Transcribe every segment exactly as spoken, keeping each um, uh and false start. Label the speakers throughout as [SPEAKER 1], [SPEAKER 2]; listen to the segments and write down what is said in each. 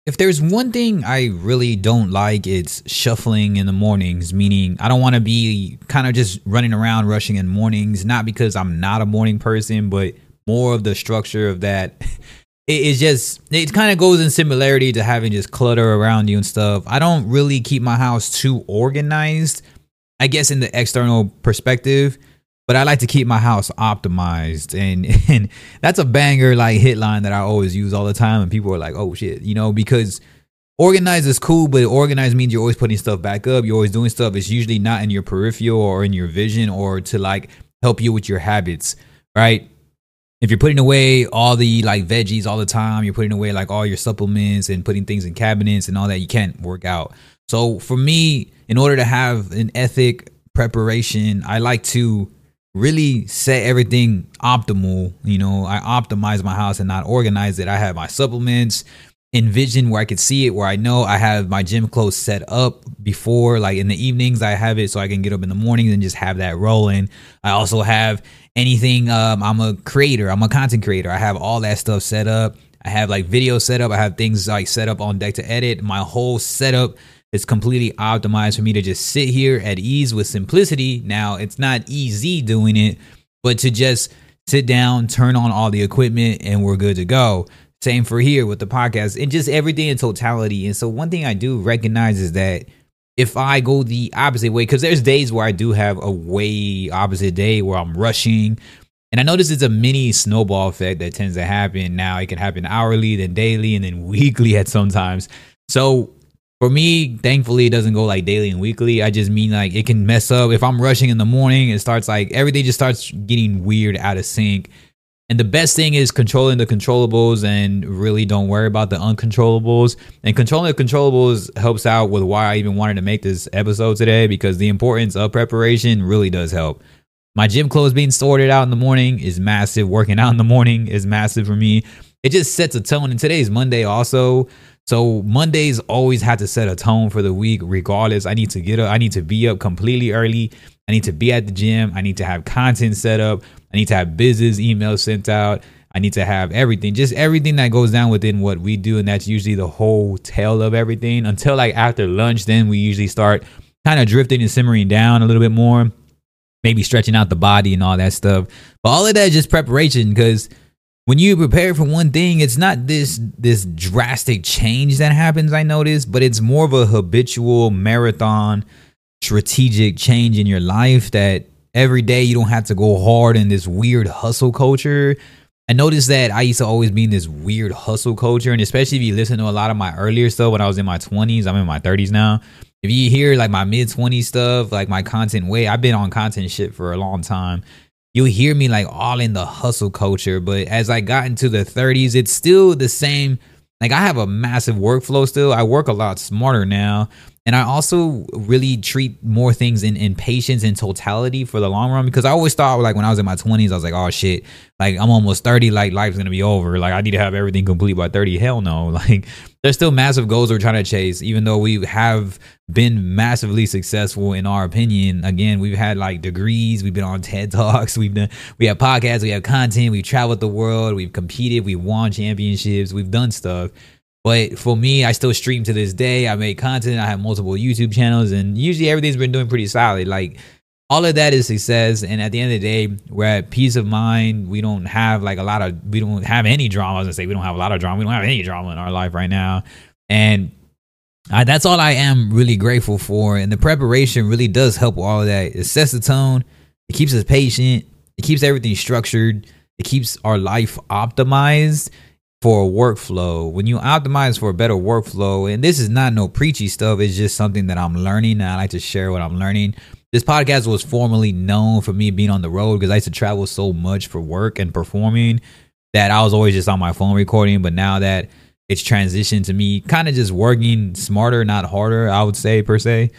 [SPEAKER 1] If there's one thing I really don't like, it's shuffling in the mornings, meaning I don't want to be kind of just running around rushing in mornings, not because I'm not a morning person, but more of the structure of that. It, it's just, it kind of goes in similarity to having just clutter around you and stuff. I don't really keep my house too organized, I guess, in the external perspective. But I like to keep my house optimized, and and that's a banger like hit line that I always use all the time, and people are like, "Oh shit," you know, because organized is cool, but organized means you're always putting stuff back up, you're always doing stuff. It's usually not in your peripheral or in your vision or to like help you with your habits, right? If you're putting away all the like veggies all the time, you're putting away like all your supplements and putting things in cabinets and all that, you can't work out. So for me, in order to have an ethic preparation, I like to really set everything optimal. You know, I optimize my house and not organize it. I have my supplements in vision where I could see it, where I know I have my gym clothes set up before, like in the evenings I have it so I can get up in the mornings and just have that rolling. I also have anything, um, I'm a creator, I'm a content creator. I have all that stuff set up. I have like video set up. I have things like set up on deck to edit. My whole setup it's completely optimized for me to just sit here at ease with simplicity. Now, it's not easy doing it, but to just sit down, turn on all the equipment, and we're good to go. Same for here with the podcast and just everything in totality. And so one thing I do recognize is that if I go the opposite way, because there's days where I do have a way opposite day where I'm rushing. And I notice it's a mini snowball effect that tends to happen. Now it can happen hourly, then daily, and then weekly at sometimes. So for me, thankfully, it doesn't go like daily and weekly. I just mean like it can mess up. If I'm rushing in the morning, it starts like everything just starts getting weird, out of sync. And the best thing is controlling the controllables and really don't worry about the uncontrollables. And controlling the controllables helps out with why I even wanted to make this episode today, because the importance of preparation really does help. My gym clothes being sorted out in the morning is massive. Working out in the morning is massive for me. It just sets a tone. And today's Monday also. So Mondays always have to set a tone for the week regardless. I need to get up. I need to be up completely early. I need to be at the gym. I need to have content set up. I need to have business emails sent out. I need to have everything, just everything that goes down within what we do. And that's usually the whole tail of everything until like after lunch. Then we usually start kind of drifting and simmering down a little bit more, maybe stretching out the body and all that stuff. But all of that is just preparation, because when you prepare for one thing, it's not this this drastic change that happens, I notice, but it's more of a habitual marathon strategic change in your life that every day you don't have to go hard in this weird hustle culture. I noticed that I used to always be in this weird hustle culture, and especially if you listen to a lot of my earlier stuff when I was in my twenties, I'm in my thirties now. If you hear like my mid-twenties stuff, like my content way, I've been on content shit for a long time. You'll hear me like all in the hustle culture. But as I got into the thirties, it's still the same. Like I have a massive workflow still. I work a lot smarter now. And I also really treat more things in, in patience and totality for the long run, because I always thought like when I was in my twenties, I was like, oh shit, like I'm almost thirty, like life's going to be over. Like I need to have everything complete by thirty. Hell no. Like there's still massive goals we're trying to chase, even though we have been massively successful in our opinion. Again, we've had like degrees, we've been on TED Talks, we've done, we have podcasts, we have content, we've traveled the world, we've competed, we've won championships, we've done stuff. But for me, I still stream to this day. I make content. I have multiple YouTube channels, and usually everything's been doing pretty solid. Like all of that is success. And at the end of the day, we're at peace of mind. We don't have like a lot of, we don't have any drama. I was gonna say we don't have a lot of drama. We don't have any drama in our life right now. And I, that's all I am really grateful for. And the preparation really does help with all of that. It sets the tone. It keeps us patient. It keeps everything structured. It keeps our life optimized for a workflow. When you optimize for a better workflow, and this is not no preachy stuff, it's just something that I'm learning, and I like to share what I'm learning. This podcast was formerly known for me being on the road, because I used to travel so much for work and performing that I was always just on my phone recording. But now that it's transitioned to me kind of just working smarter, not harder, I would say, per se.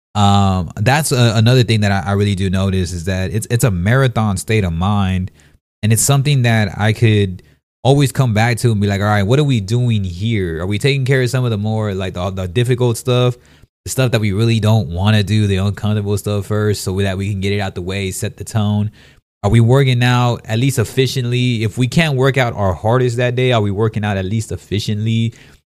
[SPEAKER 1] Um, that's a, another thing that I, I really do notice is that it's it's a marathon state of mind, and it's something that I could always come back to and be like, all right, what are we doing here? Are we taking care of some of the more like the, the difficult stuff, the stuff that we really don't want to do, the uncomfortable stuff first, so that we can get it out the way, set the tone? Are we working out at least efficiently? If we can't work out our hardest that day, are we working out at least efficiently?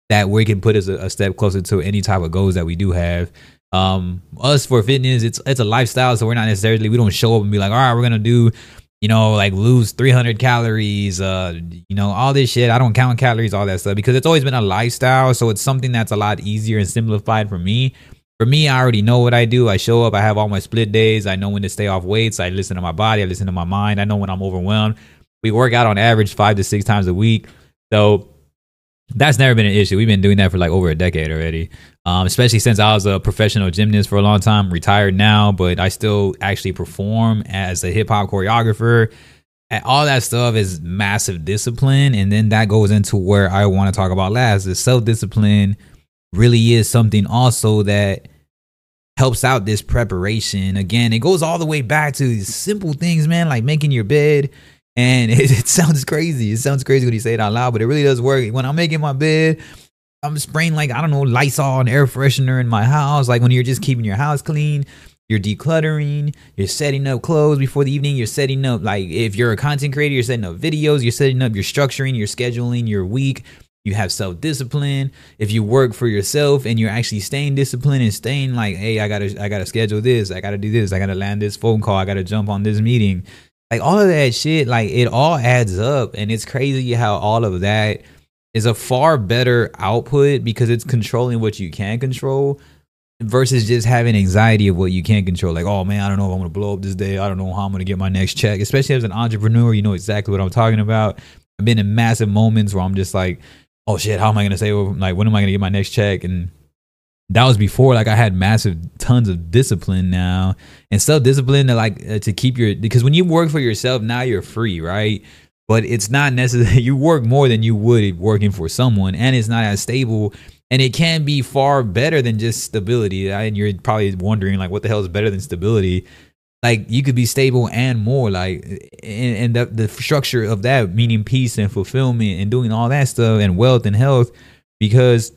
[SPEAKER 1] that we can put us a, a step closer to any type of goals that we do have. Um, us for fitness, it's it's a lifestyle, so we're not necessarily, we don't show up and be like, all right, we're gonna do, you know, like lose three hundred calories, uh, you know, all this shit. I don't count calories, all that stuff, because it's always been a lifestyle. So it's something that's a lot easier and simplified for me. For me, I already know what I do. I show up, I have all my split days. I know when to stay off weights. I listen to my body. I listen to my mind. I know when I'm overwhelmed. We work out on average five to six times a week. So that's never been an issue. We've been doing that for like over a decade already. Um, especially since I was a professional gymnast for a long time, retired now, but I still actually perform as a hip hop choreographer. And all that stuff is massive discipline. And then that goes into where I want to talk about last, is self-discipline really is something also that helps out this preparation. Again, it goes all the way back to these simple things, man, like making your bed. And it, it sounds crazy. It sounds crazy when you say it out loud, but it really does work. When I'm making my bed, I'm spraying like, I don't know, Lysol and air freshener in my house. Like when you're just keeping your house clean, you're decluttering, you're setting up clothes before the evening, you're setting up, like if you're a content creator, you're setting up videos, you're setting up, you're structuring, you're scheduling your week. You have self-discipline. If you work for yourself and you're actually staying disciplined and staying like, hey, I gotta, I gotta schedule this. I gotta do this. I gotta land this phone call. I gotta jump on this meeting. Like all of that shit, like it all adds up. And it's crazy how all of that is a far better output because it's controlling what you can control versus just having anxiety of what you can't control. Like, oh man, I don't know if I'm gonna blow up this day. I don't know how I'm gonna get my next check. Especially as an entrepreneur, you know exactly what I'm talking about. I've been in massive moments where I'm just like, oh shit, how am I going to say, like, when am I going to get my next check? And that was before, like, I had massive tons of discipline now and self-discipline to like, uh, to keep your, because when you work for yourself, now you're free, right? But it's not necessary. You work more than you would working for someone, and it's not as stable, and it can be far better than just stability. And you're probably wondering like, what the hell is better than stability? Like you could be stable and more, like, and, and the, the structure of that, meaning peace and fulfillment and doing all that stuff and wealth and health, because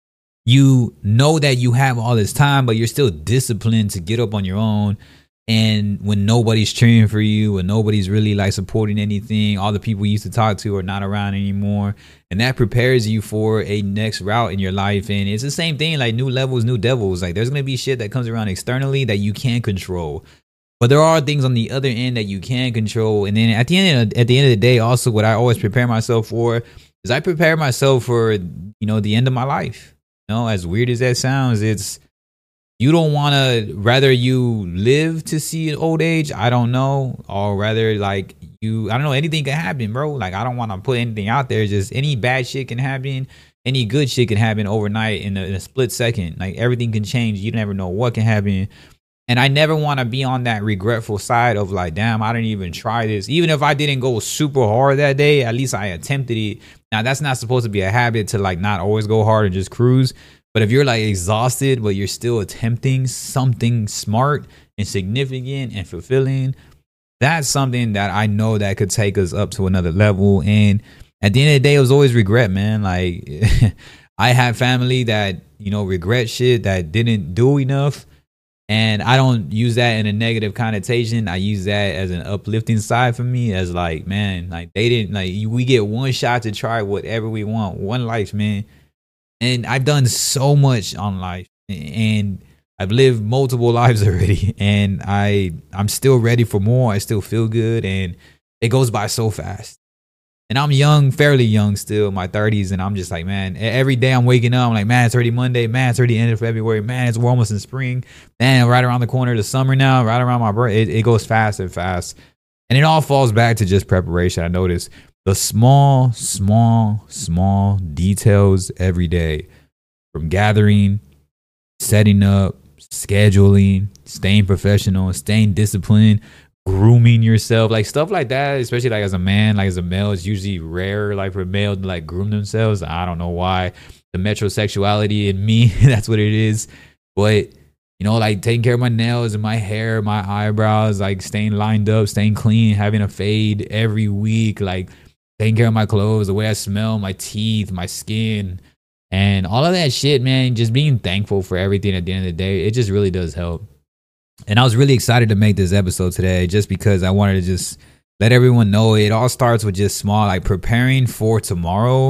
[SPEAKER 1] you know that you have all this time, but you're still disciplined to get up on your own. And when nobody's cheering for you, when nobody's really like supporting anything, all the people you used to talk to are not around anymore. And that prepares you for a next route in your life. And it's the same thing, like new levels, new devils. Like there's going to be shit that comes around externally that you can't control. But there are things on the other end that you can control. And then at the end of, at the end of the day, also what I always prepare myself for is I prepare myself for, you know, the end of my life. You know, as weird as that sounds, it's, you don't want to, rather you live to see an old age, I don't know, or rather like you, I don't know, anything can happen, bro. Like I don't want to put anything out there. Just any bad shit can happen. Any good shit can happen overnight in a, in a split second. Like everything can change. You never know what can happen. And I never want to be on that regretful side of like, damn, I didn't even try this. Even if I didn't go super hard that day, at least I attempted it. Now, that's not supposed to be a habit to like not always go hard and just cruise. But if you're like exhausted, but you're still attempting something smart and significant and fulfilling, that's something that I know that could take us up to another level. And at the end of the day, it was always regret, man. Like I have family that, you know, regret shit that didn't do enough. And I don't use that in a negative connotation. I use that as an uplifting side for me, as like, man, like they didn't, like we get one shot to try whatever we want, one life, man. And I've done so much on life, and I've lived multiple lives already, and I I'm still ready for more. I still feel good, and it goes by so fast. And I'm young, fairly young still, in my thirties, and I'm just like, man, every day I'm waking up, I'm like, man, it's already Monday, man, it's already the end of February, man, it's we're almost in spring, man, right around the corner of the summer now, right around my birthday, it, it goes fast and fast. And it all falls back to just preparation. I notice the small, small, small details every day, from gathering, setting up, scheduling, staying professional, staying disciplined, grooming yourself, like stuff like that, especially like as a man, like as a male, it's usually rare like for a male to like groom themselves. I don't know why. The metrosexuality in me, that's what it is. But you know, like taking care of my nails and my hair, my eyebrows, like staying lined up, staying clean, having a fade every week, like taking care of my clothes, the way I smell, my teeth, my skin, and all of that shit, man. Just being thankful for everything at the end of the day, it just really does help. And I was really excited to make this episode today just because I wanted to just let everyone know it all starts with just small, like preparing for tomorrow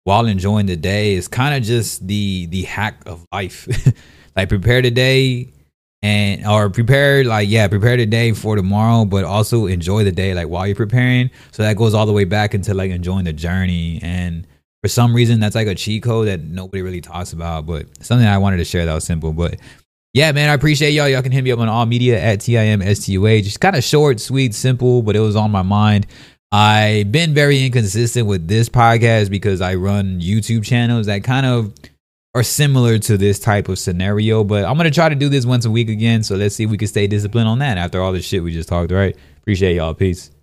[SPEAKER 1] while enjoying the day is kind of just the the hack of life. Like prepare today and or prepare like yeah prepare today for tomorrow, but also enjoy the day like while you're preparing. So that goes all the way back into like enjoying the journey. And for some reason that's like a cheat code that nobody really talks about, but something I wanted to share that was simple. But yeah, man, I appreciate y'all. Y'all can hit me up on all media at T I M S T U A. Just kind of short, sweet, simple, but it was on my mind. I've been very inconsistent with this podcast because I run YouTube channels that kind of are similar to this type of scenario, but I'm going to try to do this once a week again. So let's see if we can stay disciplined on that after all the shit we just talked, right? Appreciate y'all. Peace.